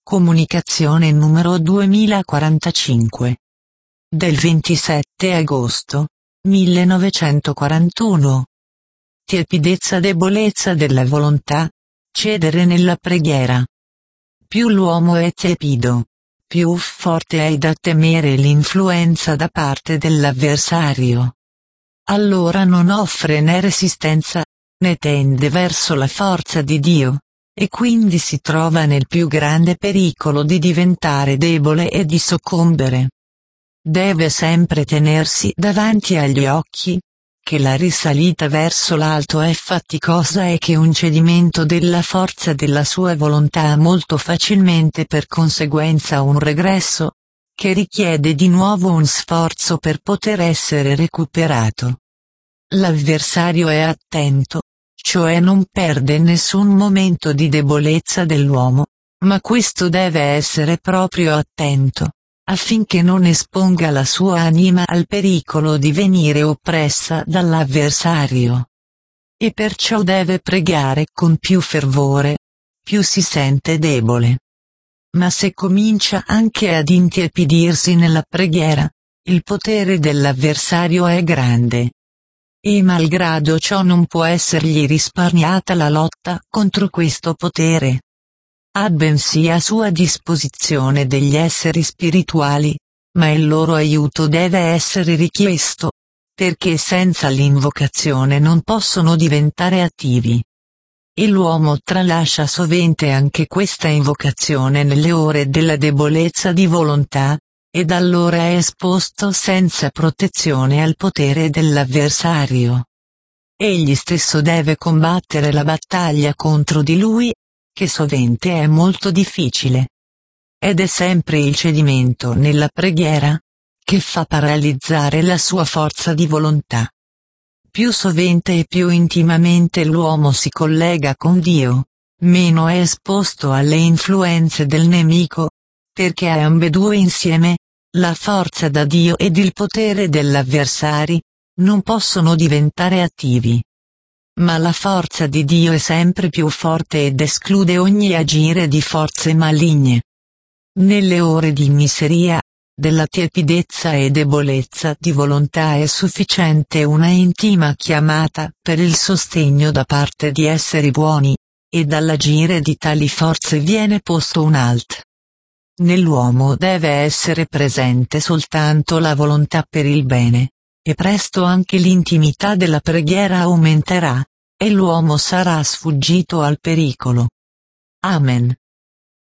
Comunicazione numero 2045. Del 27 agosto 1941. Tiepidezza, debolezza della volontà, cedere nella preghiera. Più l'uomo è tiepido, più forte è da temere l'influenza da parte dell'avversario. Allora non offre né resistenza, né tende verso la forza di Dio, e quindi si trova nel più grande pericolo di diventare debole e di soccombere. Deve sempre tenersi davanti agli occhi che la risalita verso l'alto è faticosa e che un cedimento della forza della sua volontà ha molto facilmente per conseguenza un regresso, che richiede di nuovo un sforzo per poter essere recuperato. L'avversario è attento, cioè non perde nessun momento di debolezza dell'uomo, ma questo deve essere proprio attento, affinché non esponga la sua anima al pericolo di venire oppressa dall'avversario. E perciò deve pregare con più fervore, più si sente debole. Ma se comincia anche ad intiepidirsi nella preghiera, il potere dell'avversario è grande. E malgrado ciò non può essergli risparmiata la lotta contro questo potere. Ha bensì a sua disposizione degli esseri spirituali, ma il loro aiuto deve essere richiesto, perché senza l'invocazione non possono diventare attivi. E l'uomo tralascia sovente anche questa invocazione nelle ore della debolezza di volontà, ed allora è esposto senza protezione al potere dell'avversario. Egli stesso deve combattere la battaglia contro di lui, che sovente è molto difficile. Ed è sempre il cedimento nella preghiera che fa paralizzare la sua forza di volontà. Più sovente e più intimamente l'uomo si collega con Dio, meno è esposto alle influenze del nemico, perché a ambedue insieme, la forza da Dio ed il potere dell'avversario, non possono diventare attivi. Ma la forza di Dio è sempre più forte ed esclude ogni agire di forze maligne. Nelle ore di miseria, della tiepidezza e debolezza di volontà è sufficiente una intima chiamata per il sostegno da parte di esseri buoni, e dall'agire di tali forze viene posto un alt. Nell'uomo deve essere presente soltanto la volontà per il bene, e presto anche l'intimità della preghiera aumenterà, e l'uomo sarà sfuggito al pericolo. Amen.